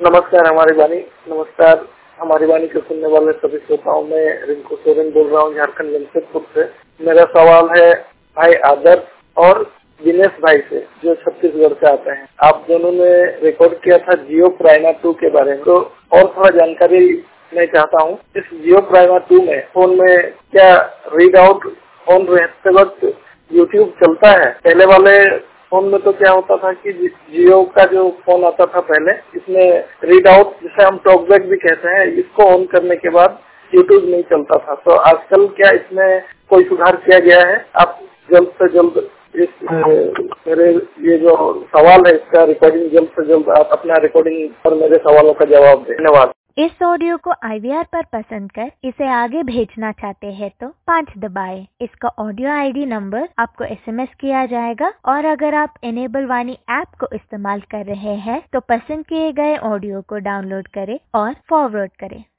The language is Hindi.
नमस्कार हमारी वाणी, नमस्कार हमारी वाणी के सुनने वाले सभी श्रोताओं में रिंकू सोरेन बोल रहा हूँ झारखंड जमशेदपुर से। मेरा सवाल है भाई आदर्श और दिनेश भाई से जो छत्तीसगढ़ से आते हैं। आप दोनों ने रिकॉर्ड किया था जियो प्राइमा 2 के बारे में, तो और थोड़ा जानकारी मैं चाहता हूँ। इस जियो प्राइमा 2 में फोन में क्या रीड आउट ऑन रहते वक्त यूट्यूब चलता है? पहले वाले फोन में तो क्या होता था कि जियो का जो फोन आता था पहले, इसमें रीड आउट जिसे हम टॉकबैक भी कहते हैं, इसको ऑन करने के बाद यूट्यूब नहीं चलता था। तो आजकल क्या इसमें कोई सुधार किया गया है? आप जल्द से जल्द इस मेरे ये जो सवाल है इसका रिकॉर्डिंग जल्द से जल्द आप अपना रिकॉर्डिंग पर मेरे सवालों का जवाब दें। धन्यवाद। इस ऑडियो को IVR पर पसंद कर इसे आगे भेजना चाहते हैं तो 5 दबाएं। इसका ऑडियो ID नंबर आपको SMS किया जाएगा और अगर आप इनेबल वाणी ऐप को इस्तेमाल कर रहे हैं तो पसंद किए गए ऑडियो को डाउनलोड करें और फॉरवर्ड करें।